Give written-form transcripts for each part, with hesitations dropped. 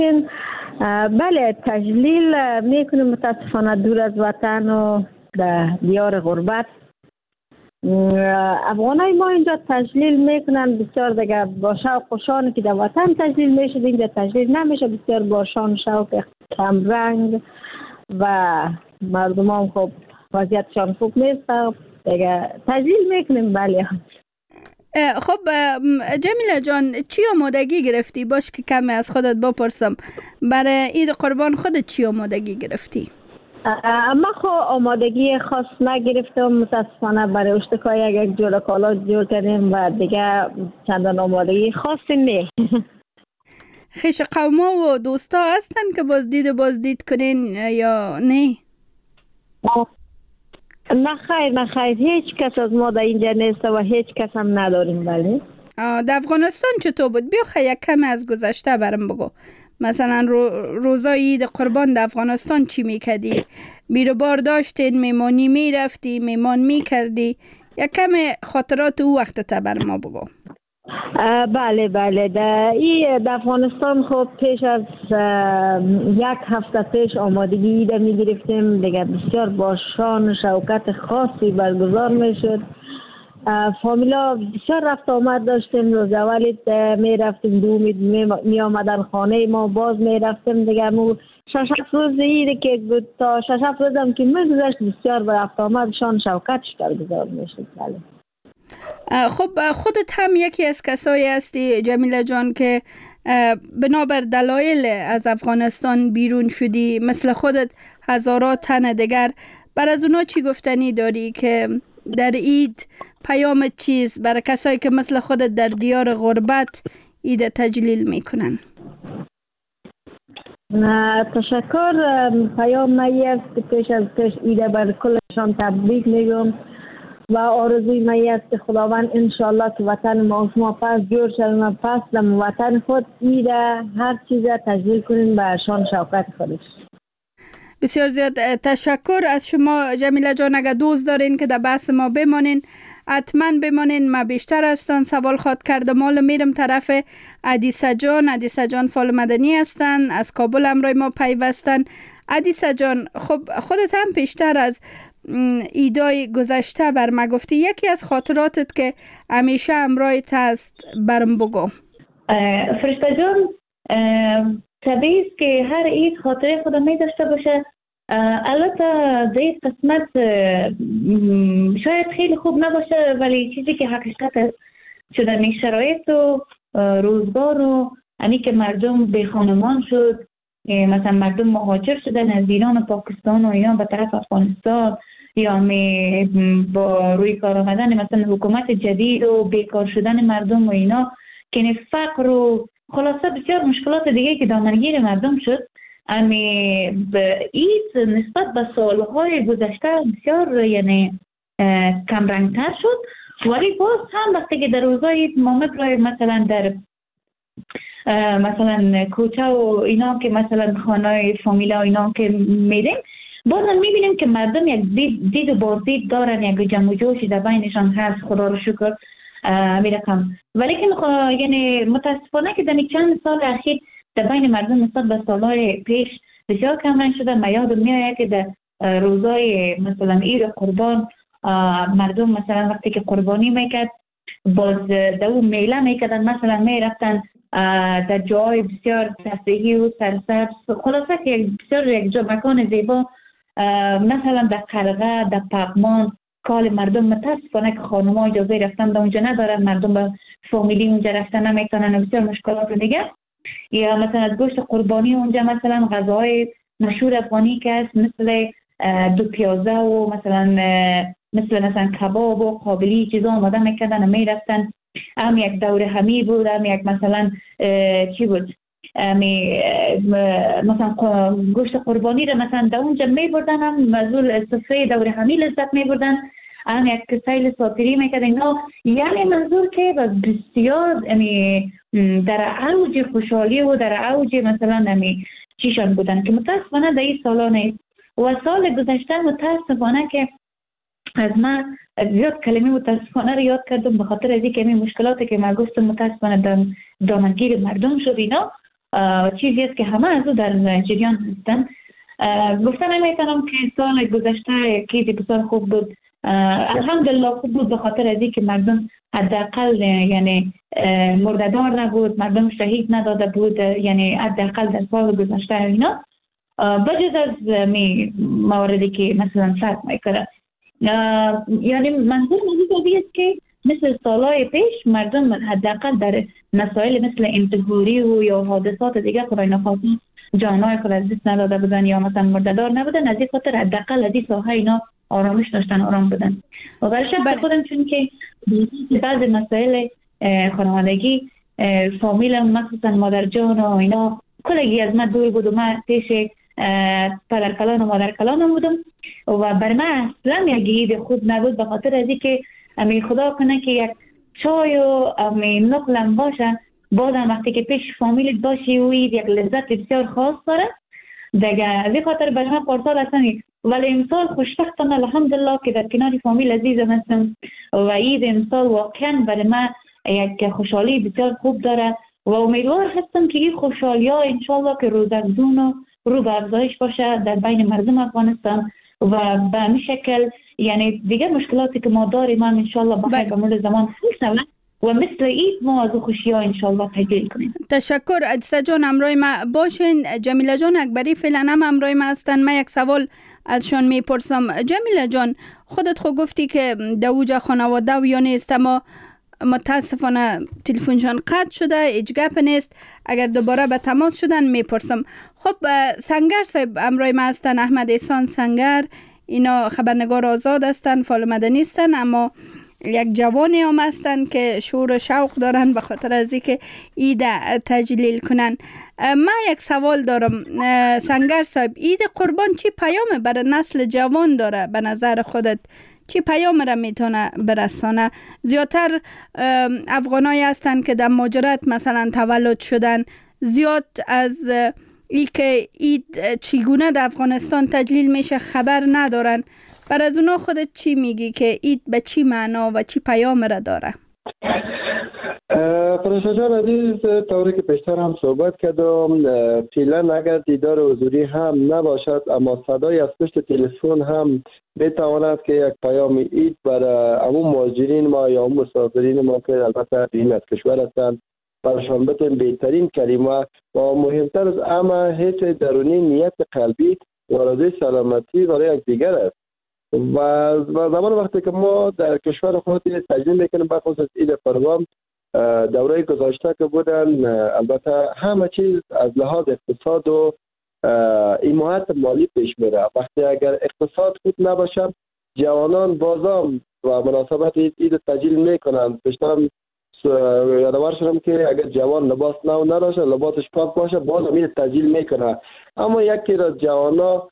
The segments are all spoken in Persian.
بله تجلیل میکنیم متاسفانه دور از وطن و در دیار غربت. افغانای ما اینجا تجلیل میکنن بسیار دیگه با شوق و شان که در وطن تجلیل میشه اینجا تجلیل نمیشه، بسیار با شان شوق کم رنگ و مردم هم خب وضعیتشان خوب نیست دیگه تجلیل میکنیم. بله خب جمیله جان چی آمادگی گرفتی؟ باش که کمی از خودت بپرسم، برای عید قربان خودت چی آمادگی گرفتی؟ ما خو آمادگی خاص نگرفتم متاسفانه، برای اشتکای یک جور کالا جور کردیم و دیگه چندان آمادگی خاصی نه. خیش قوما و دوستا هستن که بازدید کنین یا نه؟ نه خیر هیچ کس از ما در اینجا نیست و هیچ کس هم نداریم. بله در افغانستان چطور بود؟ بیا یک کمی از گذشته برام بگو. مثلا روزای عید قربان در افغانستان چی میکردی؟ بیروبار داشتین، میمانی میرفتی، میمان میکردی؟ یک کمی خاطرات او وقت تا بر ما بگو. بله در افغانستان خب پیش از یک هفته پیش آمادگی عید میگرفتیم دیگه، بسیار با شان و شوکت خاصی برگزار میشد. فامیلا بسیار رفت آمد داشتیم، روز اول می رفتیم دومید می آمدن خانه ما، باز می رفتیم دیگه. مو 6 روز عید که بود تا 6 روز هم که می گذشت بسیار رفت آمد شان شوکتش برگزار می شد. بله خب خودت هم یکی از کسایی هستی جمیله جان که بنابر دلایل از افغانستان بیرون شدی، مثل خودت هزارات تن دیگر. بر از اونا چی گفتنی داری که در عید پیام چیز برای کسایی که مثل خودت در دیار غربت عید تجلیل میکنن؟ تشکر. پیام مایی است که پیش از پیش عید بر کلشان تبریک میگم و آرزوی مایی است که خداوند انشالله که وطن ما شما پس جور شدیم و پس در وطن خود عید هر چیز تجلیل کنیم به شان شوکت خودش. بسیار زیاد تشکر از شما جمیله جان. اگر دوست دارین که در بحث ما بمانین حتما بمانین. ما بیشتر هستن سوال خواد کرده مال میرم طرف عدیسه جان فال مدنی هستن، از کابل همراه ما پیوستن. عدیسه جان خب خودت هم پیشتر از ایدای گذشته بر ما گفتی، یکی از خاطراتت که همیشه همراهت هست برم بگو. فرشته جان طبیعی است که هر عید خاطره خودم می داشته باشه. البته در این قسمت شاید خیلی خوب نباشه، ولی چیزی که حقیقت است شدن شرایط و روزگار و یعنی که مردم بی خانمان شد، مثلا مردم مهاجر شدن از ایران و پاکستان و ایران به طرف افغانستان، یا با روی کار آمدن مثلا حکومت جدید و بیکار شدن مردم و اینا که فقر و خلاصه بسیار مشکلات دیگه که دامنگیر مردم شد. عید نسبت به سالهای گذشته بسیار یعنی کم رنگتر شد، ولی باز هم وقتی که در روزای عید ما می‌بینیم مثلا در مثلا کوچه و اینا که مثلا خانه فامیلا و اینا که میریم، باز هم میبینیم که مردم یک دید و بازدید دارن، یک جمع و جوشی در بینشان هست، خدا رو شکر میرکم. ولی که یعنی متاسفانه که در چند سال اخیر در بین مردم نسبت به سالهای پیش بسیار کم رنگ شده. من یادم میاد که در روزای مثلا عید قربان مردم مثلا وقتی که قربانی میکرد باز در اون میله میکردن، مثلا میرفتن در جای بسیار تفریحی و سرسبز، خلاصه که بسیار یک جا مکان زیبا، مثلا در قرغه، در پغمان کال مردم متاسفانه که خانم‌ها اجازه رفتن در اونجا ندارن، مردم به فامیلی اونجا رفتن نمیتونن و بسیار مشکلات دیگه. یا مثلا از گوشت قربانی اونجا مثلا غذاهای مشهور افغانی که هست مثل دو پیازه و مثلا کباب و قابلی چیزا آماده میکردن و میرفتن. هم یک دوره همی بود، هم یک مثلا چی بود مثلا گوشت قربانی را مثلا در اونجا میبردن، هم مزول سفره دوره همی لذت میبردن، هم یک سیل ساتری میکردن اینا. یعنی منظور که بسیار در اوج خوشحالی و در اوج مثلا چیشان بودن که متاسفانه در این سالا نیست. و سال گذشته متاسفانه که از من زیاد کلمه متاسفانه رو یاد کردم به خاطر از اینکه مشکلاتی که ما گفتم متاسفانه دامنگیر مردم شد اینا. چیزی است که همه از او در جریان هستند. گفتن نمیتونم که سال گذشته یکی بسیار خوب بود، الحمدلله خوب بود به خاطر از اینکه مردم حداقل یعنی مرددار نبود، مردم شهید نداده بود، یعنی حداقل در سال گذشته اینا بجز از مواردی که مثلا فرق میکنه. یعنی منظور موضوع است که مثل سالهای پیش مردم حداقل در مسائل مثل انتظاری و یا حادثات دیگه خدای نخواسته جانای خود از دست نداده بودن یا مثلا مرددار نبودن، از این خاطر حداقل از این ساحه اینا آرامش داشتن، آرام بودن. و برای شخص خودم چون که بعض مسائل خانوادگی فامیلم مخصوصا مادر جان و اینا کلگی از من دور بود و من پیش پدر کلان و مادر کلانم بودم و برای من اصلا یک عید خوب نبود به خاطر از اینکه امی خدا کنه که یک چای و امی نقلم باشه، بازم وقتی که پیش فامیلت باشی و یک لذت بسیار خاص داره دیگه. از این خاطر برای من پارسال اصلا ولی امسال خوشبختانه الحمدلله که در کنار فامیل عزیزم هستم و عید امسال واقعا برای من یک خوشحالی بسیار خوب داره و امیدوار هستم که این خوشحالی ها انشالله که روزافزون و رو به افزایش باشه در بین مردم افغانستان و به همین شکل یعنی دیگه مشکلاتی که ما داریم هم انشالله بخیر به مرور زمان حل شود و مثل اید ما از خوشی ها انشالله تجلیل کنیم. تشکر عدسه جان، همراه ما باشین. جمیله جان اکبری فعلا هم همراه ما هستن. من یک سوال ازشان میپرسم. جمیله جان خودت خود گفتی که دوجه خانواده و یا نیست، اما متاسفانه تلفنشان قطع شده، هیچ گپ نیست. اگر دوباره به تماس شدن میپرسم. خب سنگر صاحب همراه ما هستن، احمد احسان سنگر، اینا خبرنگار آزاد هستن، فعال مدنی هستن، اما یک جوانی هم هستن که شور و شوق دارن به خاطر از اینکه عید تجلیل کنن. من یک سوال دارم سنگر صاحب، عید قربان چی پیام برای نسل جوان داره به نظر خودت؟ چی پیام را میتونه برسانه؟ زیادتر افغانایی هستن که در مهاجرت مثلا تولد شدن، زیاد از ای که عید چگونه در افغانستان تجلیل میشه خبر ندارن. بر از اونا خودت چی میگی که عید به چی معنا و چی پیام را داره؟ فرشته جان عزیز، طوری که پیشتر هم صحبت کردم، فعلا اگر دیدار حضوری هم نباشد اما صدای از پشت تلفن هم بتواند که یک پیام عید برای عموم مهاجرین ما یا عموم مسافرین ما که البته این از کشور هستند برشان بتیم بهترین کلمه و مهمتر از همه حس درونی نیت قلبی و آرزوی سلامتی برای یک دیگر است. و زمان وقتی که ما در کشور خود تجلیل میکنیم بخصوص عید قربان دوره گذشته که بودن، البته همه چیز از لحاظ اقتصاد و حمایت مالی پیش میره. وقتی اگر اقتصاد خوب نباشه جوانان بازم و مناسبت عید تجلیل میکنن. بیشترم یادآور شدم که اگر جوان لباس نو نداشته لباسش پاک باشه بازم عید تجلیل میکنه. اما یکی از جوانا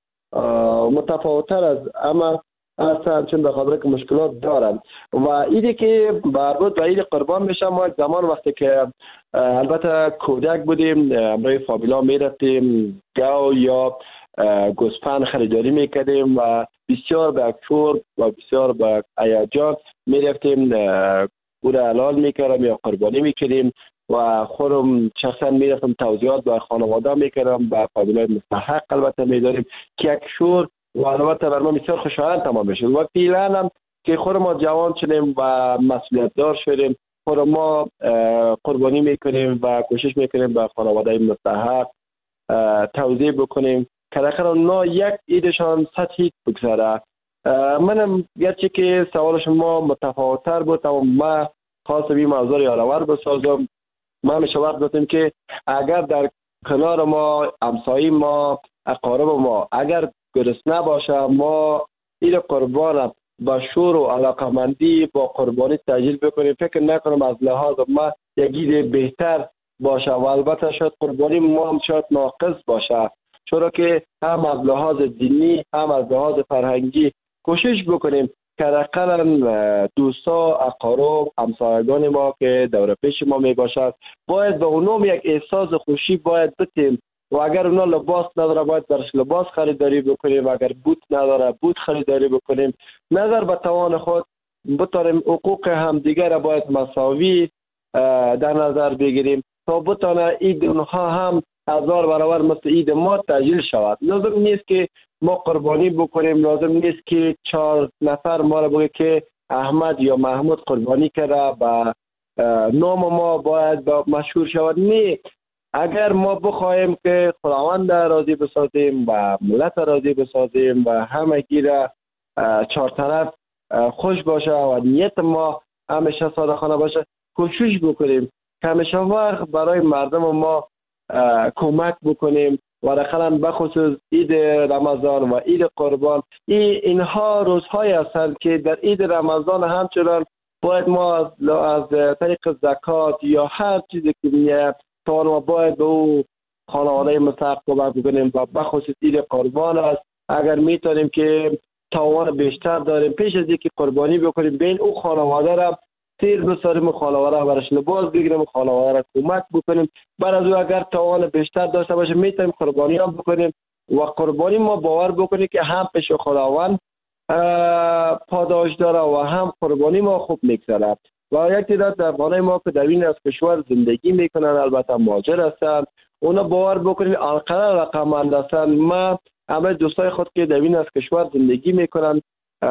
متفاوتتر از اما هستن چون به خاطر که مشکلات دارن و ایدی که مربوط به عید قربان میشه. ما یک زمان وقتی که البته کودک بودیم برای فامیلا میرفتیم گاو یا گوسفند خریداری میکردیم و بسیار به اکفور و بسیار به هیجان میرفتیم او را حلال میکردم یا قربانی میکردیم و خودم شخصا میرفتم توضیحات به خانواده میکردم، به فامیلای مستحق البته میداریم که یک شور و البته بر ما بسیار خوشایند تمام بشه. و فعلا هم که خود ما جوان شدیم و مسئولیت دار شدیم خود ما قربانی میکنیم و کوشش میکنیم به خانواده مستحق توضیح بکنیم که در اونا یک عیدشان سطحی بگذره. منم گرچه که سوال شما متفاوت‌تر بود اما من خواستم این موضوع یادآور بسازم. ما همیشه وقت دادیم که اگر در کنار ما همسایه ما اقارب ما اگر گرسنه باشه ما این قربان با شور و علاقمندی با قربانی تجلیل بکنیم. فکر نکنم از لحاظ ما یک عید بهتر باشه و البته شاید قربانی ما هم شاید ناقص باشه، چرا که هم از لحاظ دینی هم از لحاظ فرهنگی کوشش بکنیم که حداقل دوستا اقارب همسایگان ما که دور پیش ما می باشد باید به اونم یک احساس خوشی باید بتیم و اگر اونا لباس نداره باید برش لباس خریداری بکنیم، اگر بوت نداره بوت خریداری بکنیم، نظر به توان خود بتاریم حقوق همدیگر باید مساوی در نظر بگیریم تا بتانه اید اونها هم 1000 برابر مثل عید ما تجلیل شود. لازم نیست که ما قربانی بکنیم، لازم نیست که 4 نفر ما را بگه که احمد یا محمود قربانی کرده و نام ما باید مشهور شود. نه، اگر ما بخوایم که خداوند راضی بسازیم و ملت راضی بسازیم و همگی را 4 طرف خوش باشه و نیت ما همیشه صادقانه باشه، کوشش بکنیم که همیشه وقت برای مردم ما کمک بکنیم و داخلا بخصوص عید رمضان و عید قربان. اینها روزهایی هستند که در عید رمضان همچنان باید ما از طریق زکات یا هر چیزی که میاد توان ما باید به او خانواده مستحق کمک بکنیم و بخصوص عید قربان است. اگر میتونیم که توان بیشتر داریم پیش از اینکه قربانی بکنیم بین او خانواده را تیر بساریم، خانواده برش لباس بگیریم، خانواده را کمک بکنیم. بعد از او اگر توان بیشتر داشته باشه میتونیم قربانی هم بکنیم و قربانی ما باور بکنیم که هم پیش خداوند پاداش داره و هم قربانی ما خوب میگذره. و یک تعداد افغانای ما که در این از کشور زندگی میکنن، البته مهاجر هستن، اونا باور بکنید انقدر رقممند هستن. ما همه دوستای خود که در این از کشور زندگی میکنن،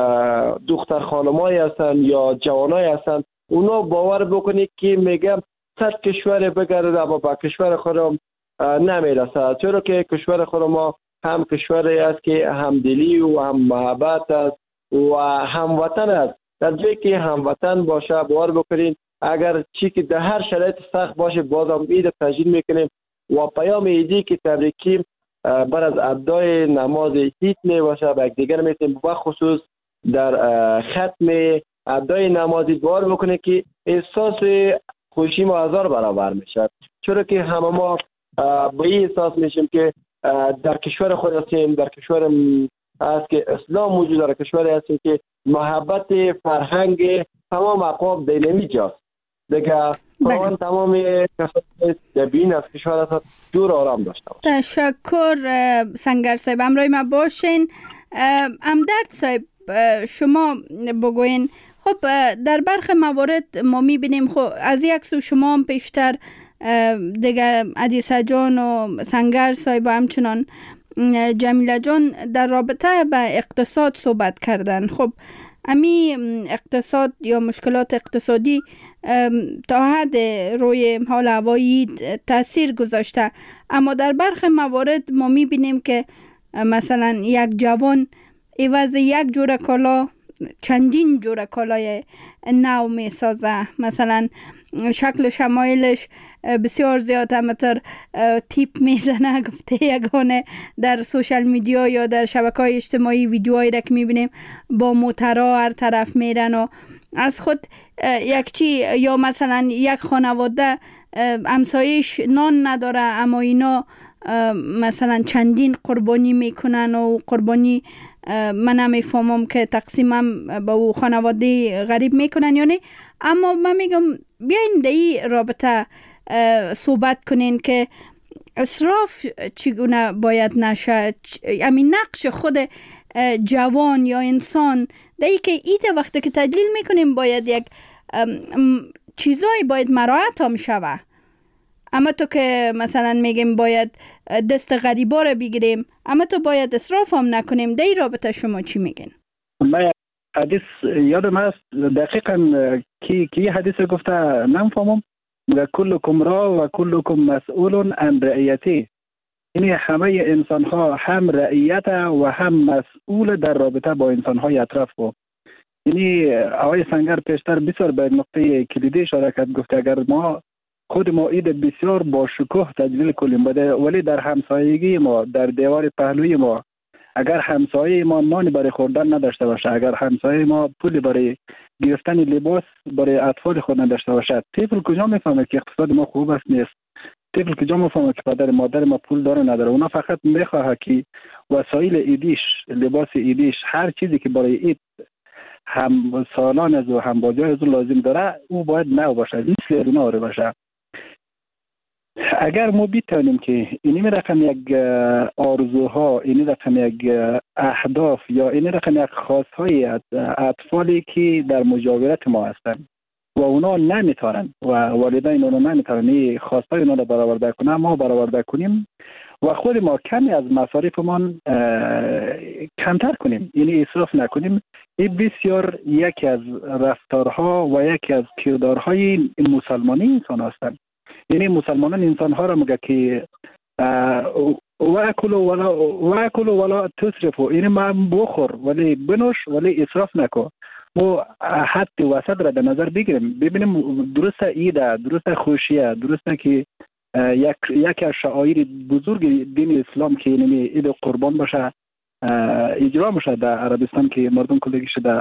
دختر خانمایی هستن یا جوانایی هستن، اونا باور بکنید که میگم 100 کشور بگرده اما با کشور خودم نمیرسه، چرا که کشور خود ما هم کشوری است که همدلی و هم محبت است و هموطن است. در جایی که هموطن باشه باور بکنید اگر چی که در هر شرایط سخت باشه بازم عید تجلیل میکنیم و پیام عیدی که تبریکی بر از ادای نماز عید می باشه و دیگر میتونیم بخصوص در ختم ادای نمازی باور بکنه که احساس خوشی ما 1000 برابر میشه، چرا که همه ما به این احساس میشیم که در کشور خود هستیم، در کشور است که اسلام موجود داره، کشوری هستیم که محبت فرهنگ تمام اقوام دینمی جاست دیگه. تمام کسانی که بین از کشور هست دور آرام داشته باشه. تشکر سنگر صاحب، همراه ما باشین. امدرد صاحب شما بگوین. خب در برخی موارد ما میبینیم خب از یک سو شما هم پیشتر دیگه عدیسه جان و سنگر صاحب و همچنان جمیله جان در رابطه به اقتصاد صحبت کردن. خب امی اقتصاد یا مشکلات اقتصادی تا حد روی حال هوایی تاثیر گذاشته، اما در برخی موارد ما میبینیم که مثلا یک جوان عوض یک جور کالا چندین جور کالای نو می سازه، مثلا شکل شمایلش بسیار زیاد همطور تیپ میزنه، گفته یگانه در سوشال میدیا یا در شبکه‌های اجتماعی ویدیوهایی را که میبینیم با موترها هر طرف میرن و از خود یک چی، یا مثلا یک خانواده همسایش نان نداره اما اینا مثلا چندین قربانی میکنن و قربانی من نمیفهمم که تقسیمم با او خانواده غریب میکنن یا نه. اما من میگم بیاین در این رابطه صحبت کنین که اسراف چگونه باید نشه، همین نقش خود جوان یا انسان در این که ایده وقتی که تجلیل میکنیم باید یک چیزایی باید مراعات هم شوه. اما تو که مثلا میگیم باید دست غریبا رو بگیریم اما تو باید اسراف هم نکنیم، در این رابطه شما چی میگین؟ من حدیث یادم هست دقیقا کی حدیث گفته نمیفهمم، کلکم را و کلکم مسئول عن رعیتی، یعنی همه انسان ها هم رعیت و هم مسئول در رابطه با انسان های اطراف بود. یعنی آقای سنگر پیشتر بسیار به نقطه کلیدی اشاره کرد، گفت اگر ما خود ما عید بسیار با شکوه تجلیل کنیم ولی در همسایگی ما در دیوار پهلوی ما اگر همسایه ما نان برای خوردن نداشته باشه، اگر همسایه ما پول برای گرفتن لباس برای اطفال خود نداشته باشه، طفل کجا میفهمه که اقتصاد ما خوب است نیست؟ طفل کجا میفهمه که پدر مادر ما پول داره نداره؟ اونا فقط میخواه که وسایل ایدیش، لباس ایدیش، هر چیزی که برای عید هم سالان از و هم بازی از لازم داره او باید نو باشه، مثل اونا رو باشه. اگر ما بتانیم که اینی رقم یک آرزوها، اینی رقم یک اهداف یا اینی رقم یک خواستهای اطفالی که در مجاورت ما هستند، و اونا نمیتونن و والدین اونا نمیتونن این خواستای اونا رو برآورده کنن، ما برآورده کنیم و خود ما کمی از مصارفمان کمتر کنیم، یعنی اسراف نکنیم. این بسیار یکی از رفتارها و یکی از کردارهای مسلمانی انسان هستند. یعنی مسلمانان انسان ها را میگه که واکلوا ولا تسرفوا، یعنی ما بخور ولی بنوش ولی اسراف نکن. ما حد وسط را در نظر بگیریم، ببینیم درسته ایده، درسته خوشیه، درسته که یکی از شعائر بزرگ دین اسلام که یعنی عید قربان باشه اجرا میشه در عربستان که مردم کلگی شده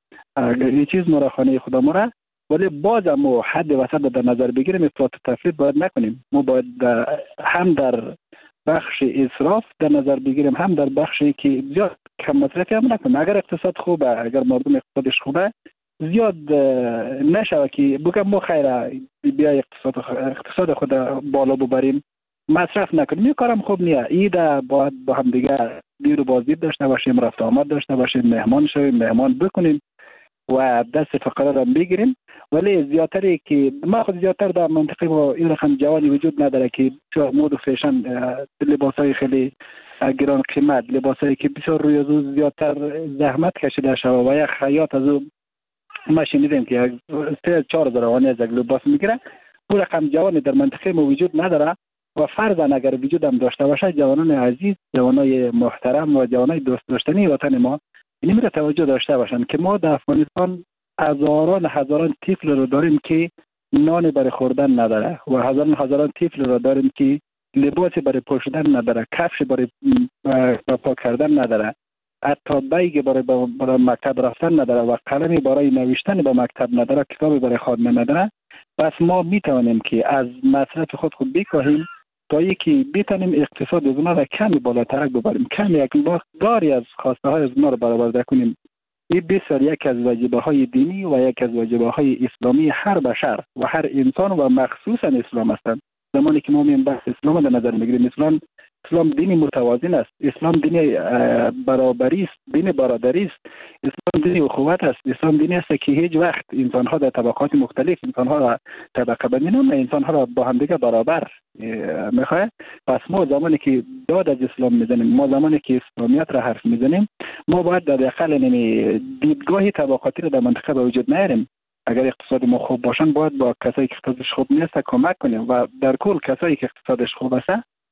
یه چیز ما را خانه خدا ما را، ولی باز ما حد وسط در نظر بگیریم، افراط و تفرید باید نکنیم. ما باید هم در بخش اسراف در نظر بگیریم، هم در بخشی که زیاد کم مصرفی هم نکنیم. اگر اقتصاد خوبه، اگر مردم اقتصادش خوبه، زیاد نشوه که بگم ما خیره بیا اقتصاد خود بالا ببریم، مصرف نکنیم. این کارم خوب نیه. ایده باید با هم دیگه بیر و بازدید داشته باشیم، رفت آمد داشته باشیم، مهمان شویم، مهمان بکنیم و دست فقرا را بگیریم. ولی زیادتری که ما خود زیادتر در منطقه ما این رقم جوانی وجود نداره که بسیار مود و فیشن، لباسای خیلی گران قیمت، لباسایی که بسیار روی از او زیادتر زحمت کشیده شده و یک خیاط از او ما شنیدیم که 3-4 هزار از یک لباس میگیره. اون رقم جوانی در منطقه ما وجود نداره و فرضاً اگر وجود هم داشته باشه، جوانان عزیز، جوانای محترم و جوانای دوست داشتنی وطن ما این میره توجه داشته باشن که ما در افغانستان هزاران طفل رو داریم که نان برای خوردن نداره و هزاران طفل رو داریم که لباسی برای پوشیدن نداره، کفش برای پاک کردن نداره، حتی بیگ برای مکتب رفتن نداره و قلمی برای نوشتن به مکتب نداره، کتابی برای خواندن نداره. پس ما میتوانیم که از مصرف خود بکاهیم تا یکی بتونیم اقتصاد از اونا را کمی بالاتر ببریم، کمی یک مقداری از خواسته های از اونا را برآورده کنیم. این بسیار یک از واجبه های دینی و یک از واجبه های اسلامی هر بشر و هر انسان و مخصوصا اسلام هستند. زمانی که ما میایم بحث اسلام در نظر میگیریم، اسلام دینی متوازن است، اسلام دینی برابری است، دین برادری است، اسلام دینی اخوت است، اسلام دینی است که هیچ وقت انسان‌ها در طبقات مختلف انسان‌ها را طبقه بندی نمی‌کنه، انسان‌ها را با هم دیگه برابر می‌خواد. پس ما زمانی که داد از اسلام می‌زنیم، ما زمانی که اسلامیت را حرف می‌زنیم، ما باید در داخل دیدگاه طبقاتی را در منطقه به وجود نیاریم. اگر اقتصاد ما خوب باشن باید با کسایی که اقتصادش خوب نیست کمک کنیم و در کل کسایی که اقتصادش خوب است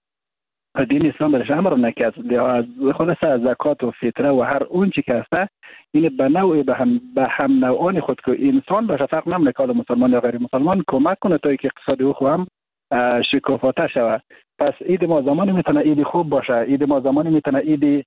دین اسلام برش امر نکرد از خلاص زکات و فطره و هر اون چی که هست این به نوعی به هم نوعان خود که انسان باشه، فرق نمیکنه مسلمان یا غیر مسلمان، کمک کنه تا اینکه اقتصاد او خو هم شکوفاته شود. پس عید ما زمانی میتونه عید خوب باشه، عید ما زمانی میتونه عید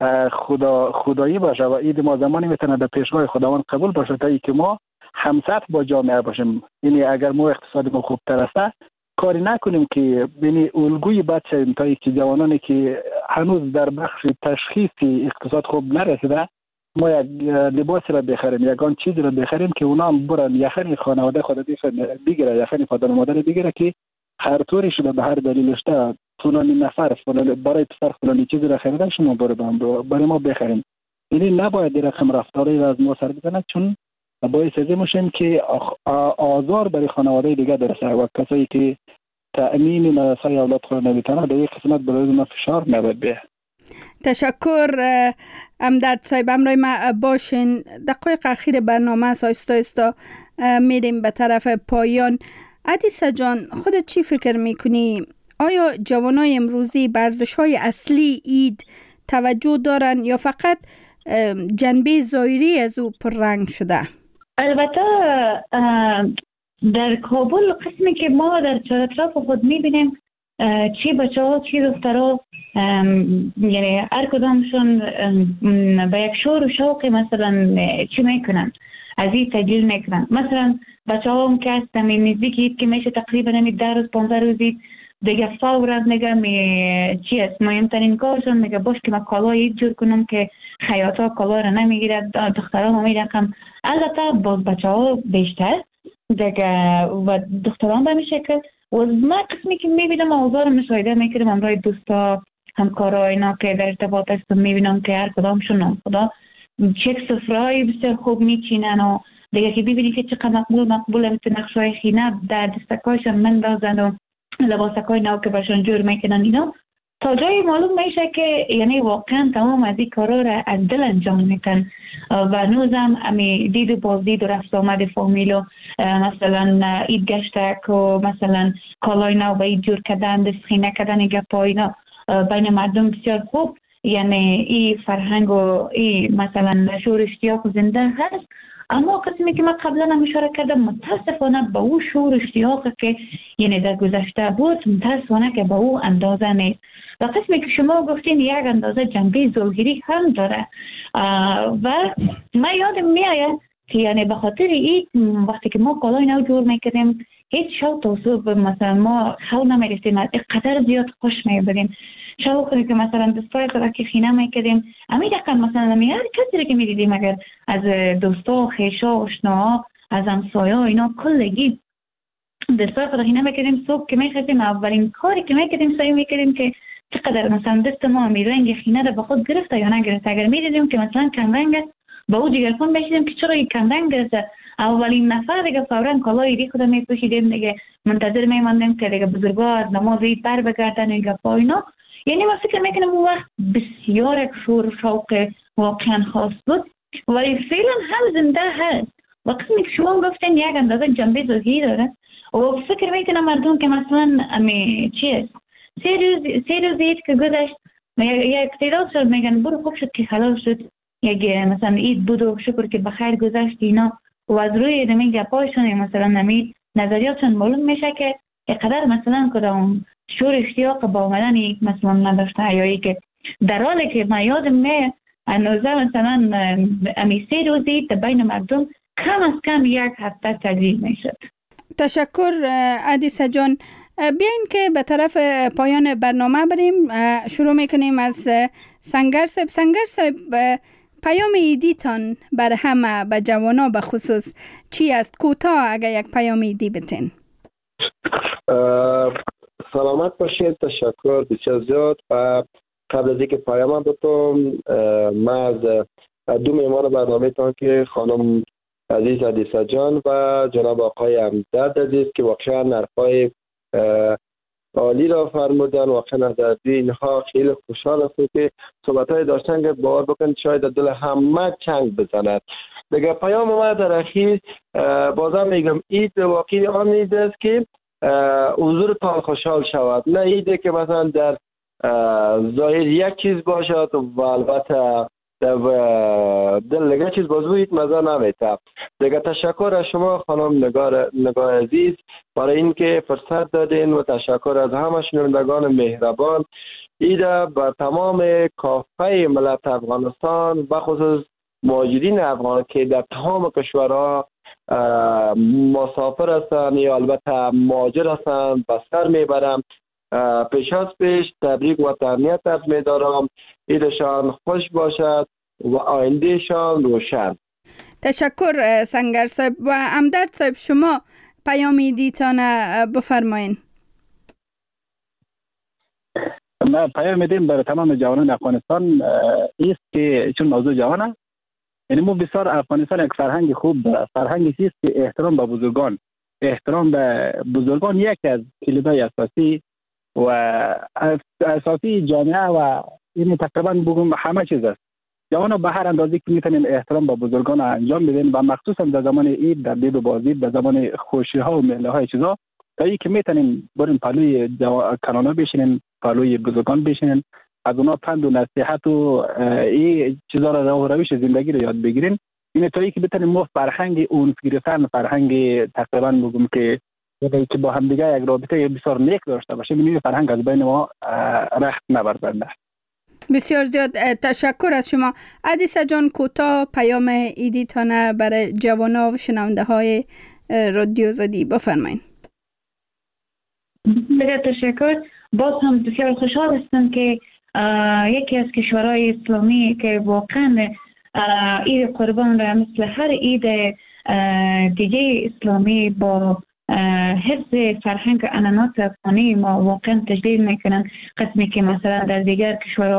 خدایی باشه و عید ما زمانی میتونه در پیشگاه خداوند قبول باشه تا اینکه ما همسط با جامعه باشیم. یعنی اگر ما اقتصاد ما خوبتر است کاری نکنیم که بینی الگوی بد شویم تا اینکه جوانانی که هنوز در بخش تشخیص اقتصاد خوب نرسیده ما یک لباس را بخریم، یگان چیزی را بخریم که اونا هم برن یخنی خانواده خود بگیره، یخنی پدر و مادر بگیره که هر طوری شده به هر دلیلش ده فلانی نفر برای پسر فلانی چیزی را خریدن شما برای ما بخریم. یعنی نباید رقم رفتاری را از ما سر بزنه، چون باعث ازی میشیم که آزار برای خانواده دیگه درسته و کسایی که تأمین مدرسه اولاد خود نمیتونه در یک قسمت برای اون فشار نباید بیه. تشکر امداد صاحب، امروی ما باشین. دقایق اخیر برنامه آهسته میریم به طرف پایان. عدیسه جان، خودت چی فکر میکنی؟ آیا جوانای امروزی به ارزش‌های اصلی عید توجه دارن یا فقط جنبه ظاهری از او پررنگ شده؟ البته در کابل قسمی که ما در چهارراه خود میبینیم چی بچه ها چی دخترها یعنی هر کدامشون به یک شور و شوق مثلا چی میکنن، از این تجلیل میکنن. مثلا بچه ها هم که هست نزدیک عید که میشه تقریبا 10 روز 15 روزی دیگه فورا میگه چی است مهمترین کارشون میگه باش که من کالای جور کنم که خیاطا کالا رو نمیگیرد، دخترها هم میرقم. البته باز بچه ها بیشتر دیگه و دختران به شکل و من قسمی که میبینم اوضاع مشاهده میکردم همراه دوستا همکارا اینا که در ارتباط هستم میبینم که هر کدامشون خدا چک سفرهایی بسیار خوب میچینن و دیگه که ببینی که چقدر مقبول مثل نقشای خینه در دستکایشان مندازن و لباسکای نو که برشان جور میکنن اینا، تا جایی معلوم میشه که یعنی واقعا تمام از این کارا را از دل انجام میتن و نوزم امی دید و بازدید و رفت آمد فامیل و مثلا اید گشتک و مثلا کالای نو به اید جور کردن دستخینه کردن گپا اینا بین مردم بسیار خوب، یعنی این فرهنگ و این مثلا شور اشتیاق زنده هست. اما قسمی که من قبلا هم اشاره کردم متاسفانه به او شور اشتیاق که یعنی در گذشته بود متاسفانه که به او اندازه نیست. و قسمی که شما گفتین یک اندازه جنبه زورگیری هم داره و من یادم میآید که یعنی به خاطر این وقتی که ما کالای نو جور میکردیم هیچ شو توصیب مثلا ما خو نمیرفتیم، قدر زیاد خوش میبودیم. شو خودی که مثلا دستای را که خینه میکردیم امی دقیقا مثلا هر کسی که میدیدیم اگر از دوستا خیشا آشناها از همسایه اینا کلگی دستای را خینه میکردیم. صبح که میخواستیم اولین کاری که میکردیم سعی میکردیم که چقدر مثلا دست ما می رنگ خینه را به خود گرفته یا نگرفته. اگر میدیدیم که مثلا کم رنگ با او جگرفون بشیدیم که چرا این کم رنگ گرفته، اولین نفر دیگه فوراً کالای ری خود میپوشیدیم دیگه، منتظر میماندیم که دیگه بزرگا از نماز عید بر بگردن و گپا اینا. یعنی من فکر میکنم اون وقت بسیار یک شور و شوق واقعا خاص بود ولی فعلا هم زنده هست. و قسمی که شما گفتین یک اندازه جنبه زوجی داره و فکر میکنم مردم که مثلا امی چیست سه روز عید که گذشت یک تعداد شد میگن برو خوب شد که حلال شد، یک مثلا عید بود و شکر که بخیر گذشت اینا و از روی نمی گپایشون مثلا نمی نظریاتشون معلوم میشه که اقدر مثلا کدام شور اشتیاق با آمدن مثلا نداشته یا ای که در حالی که من یادم میاد انوزه مثلا امی 3 روزی بین مردم کم از کم یک هفته تغییر میشد. تشکر عدیسه جان. بیاین که به طرف پایان برنامه بریم. شروع میکنیم از سنگر صاحب پیام ایدیتان بر همه به جوانا به خصوص چی است؟ کوتاه اگر یک پیام ایدی بتین. سلامت باشید، تشکر بسیار زیاد. و قبل از اینکه پیام بتم من از دو میهمان برنامه تان که خانم عزیز عدیسه جان و جناب آقای امجد عزیز که واقعا نرفای عالی را فرمودن، واقعا از اینها خیلی خوشحال هستم که صحبت‌های داشتن که باور بکنید شاید دل همه چنگ بزند. دیگه پیام ما در اخیر بازم میگم عید واقعی آن عید است که حضورتان خوشحال شود، نه ایده که مثلا در ظاهر یک چیز باشد و البته دل نگاه چیز بازوید مزه نمیده. دیگه تشکر از شما خانم نگار عزیز برای اینکه فرصت دادین و تشکر از همه شنوندگان مهربان. ایده به تمام کافه ملت افغانستان بخصوص مهاجرین افغان که در تمام کشورها مسافر هستند یا البته مهاجر هستند به سر میبرم پیش از پیش تبریک و تهنیت می‌دارم. عیدشان خوش باشد و آیندهشان روشن. تشکر سنگر صاحب. و امدرد صاحب شما پیام ایدیتان بفرمایین. ما پیام میدیم برای تمام جوانان افغانستان است که چون موضوع جوانه، یعنی ما بسیار افغانستان یک فرهنگ خوب داره. فرهنگی است که احترام به بزرگان، احترام به بزرگان یکی از کلیدهای اساسی و اساسی جامعه و این تقریبا بگم همه چیز است. جوانان به هر اندازه که میتونن احترام به بزرگان انجام بدن و مخصوصا در زمان عید، در دید و بازدید، در زمان خوشی ها و مهله های چیزا، تا اینکه میتونیم بریم پلوی کانانا بشینیم، پلوی بزرگان بشینیم، از اونا پند و نصیحت و این چیزا را روش زندگی رو یاد بگیریم. این تا اینکه بتونیم ما فرهنگ اون گرفتن، فرهنگ تقریبا بگم که با هم دیگه یک رابطه بسیار نیک داشته باشیم، این فرهنگ از بین ما رخت نبرد. بسیار زیاد تشکر از شما. عدیسه جان کوتاه پیام ایدیتانه برای جوانا و شنونده های رادیو آزادی بفرمایید. بسیار تشکر. باز هم بسیار خوشحال هستم که یکی از کشورهای اسلامی که واقعا عید قربان را مثل هر عید دیگه اسلامی با حفظ فرهنگ و عنعنات افغانی ما واقعا تجلیل میکنن، قسمی که مثلا در دیگر کشورها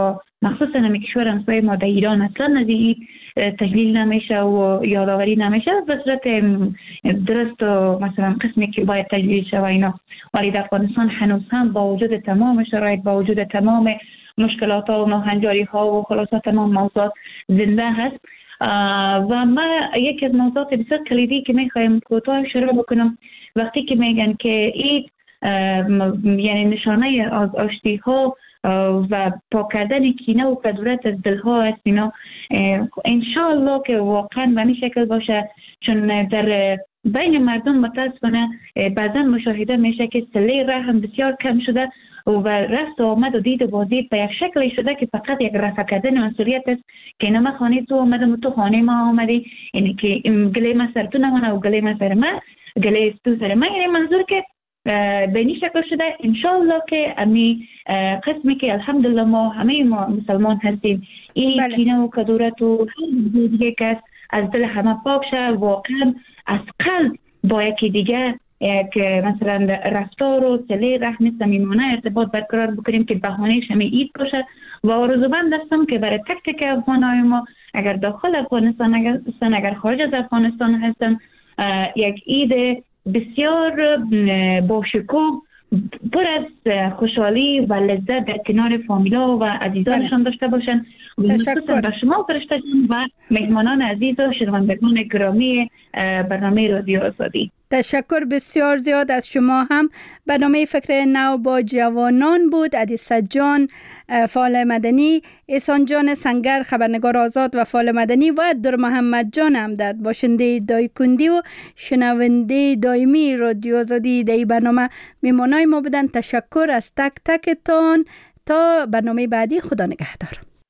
مخصوصا هم کشور همسایه ما در ایران اصلا از این تجلیل نمیشه و یادآوری نمیشه به صورت درست و مثلا قسمی که باید تجلیل شه و اینا. ولی در افغانستان هنوز هم با وجود تمام شرایط، با وجود تمام مشکلات ها و ناهنجاری ها و خلاصه تمام موضوعات زنده هست. و ما یکی از موضوعات بسیار کلیدی که میخوایم کوتاه شروع بکنم وقتی که میگن که عید یعنی نشانه از آشتی ها و پاک کردن کینه و کدورت از دل ها است اینا، انشاءالله که واقعا به این شکل باشه، چون در بین مردم متاسفانه بعضا مشاهده میشه که صله رحم بسیار کم شده و رفت و آمد و دید و بازدید به یک شکلی شده که فقط یک رفع کردن مسئولیت است که اینا من خانه تو آمدم و تو خانه ما آمدی، یعنی که گله من سر تو نمانه و گله من سر من، گله تو سر من، یعنی منظور که به این شکل شده. انشاءالله که امی قسمی که الحمدلله ما همه ما مسلمان هستیم این کینه و کدورت و دیگه که از دل همه پاک شه، واقعا از قلب با یکی دیگه که مثلا رفتار و صله رحم صمیمانه ارتباط برقرار بکنیم که بهانه شمی عید باشه. و آرزومند هستم که برای تک تک افغانای ما اگر داخل افغانستان هستن اگر خارج از افغانستان هستن یک عید بسیار باشکوه پر از خوشحالی و لذت در کنار فامیلا و عزیزانشان داشته باشن. تشکر به شما فرشته جان و مهمانان عزیز و شنوندگان گرامی برنامه رادیو آزادی. تشکر بسیار زیاد از شما هم. برنامه فکر نو با جوانان بود. عدی سجان فعال مدنی، احسان جان سنگر خبرنگار آزاد و فعال مدنی و در محمد جان همدرد باشنده دایکندی و شنونده دائمی رادیو آزادی در این برنامه میمانای ما بودن. تشکر از تک تکتان. تا برنامه بعدی، خدا نگهدار.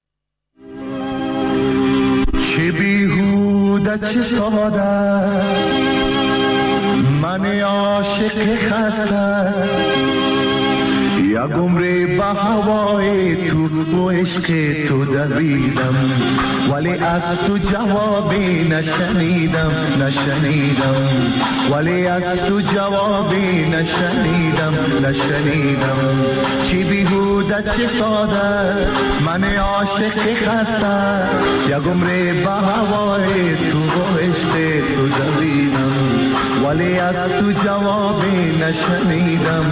چه بیهوده چه ساده من عاشق خسته، یک عمر به هوای تو و عشق تو دویدم ولی از تو جوابی نشنیدم ولی از تو جوابی نشنیدم چی بیهوده چه ساده من عاشق خسته، یک عمر به هوای تو و عشق تو دویدم ولی از تو جوابی نشنیدم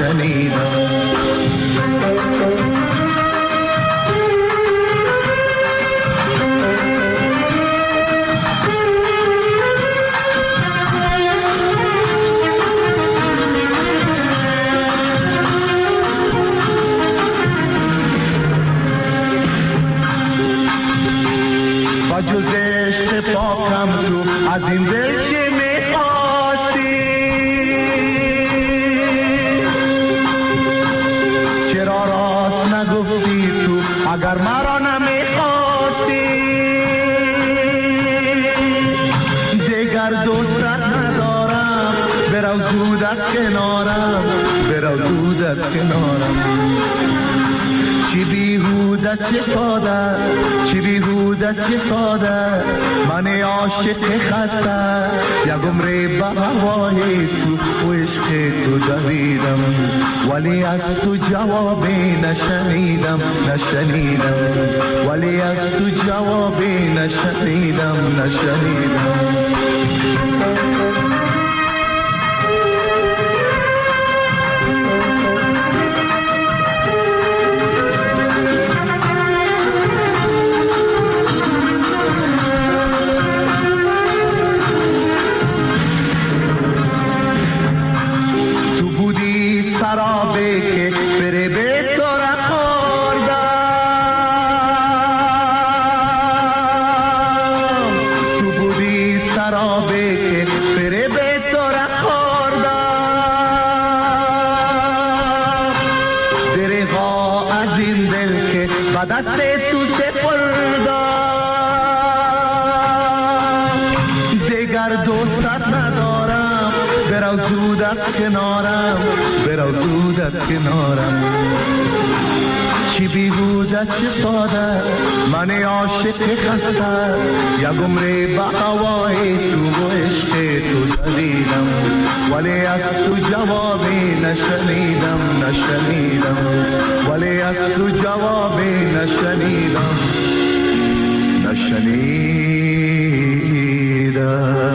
با جز عشق پاکم تو از این دل چه می‌خواستی، چرا راست نگفتی تو اگر مرا نمی‌خواستی، دیگر دوستت ندارم برو زود از کنارم چی بیهوده چه ساده من عاشق خسته، یک عمر به هوای تو و عشق تو دویدم ولی از تو جوابی نشنیدم ولی از تو جوابی نشنیدم سرابه که بره به تو را خوردم، تو بودی سرابه که بره به تو را خوردم، دریغا از این دل که به دست تو سپردم، دیگر دوستت ندارم برو زود از کنارم چی بیهوده بیهوده چه ساده من عاشق خسته یک عمر به هوای تو و عشق تو دویدم ولی از تو جوابی نشنیدم ولی از تو جوابی نشنیدم